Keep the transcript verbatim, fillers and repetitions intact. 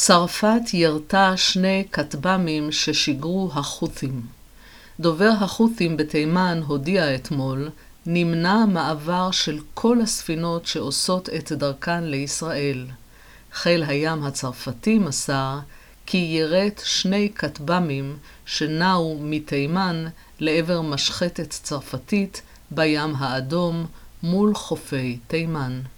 צרפת ירתה שני כטב"מים ששיגרו החות'ים. דובר החות'ים בתימן הודיע אתמול, נמנע מעבר של כל הספינות שעושות את דרכן לישראל. חיל הים הצרפתי מסר כי ירט שני כטב"מים שנעו מתימן לעבר משחטת צרפתית בים האדום מול חופי תימן.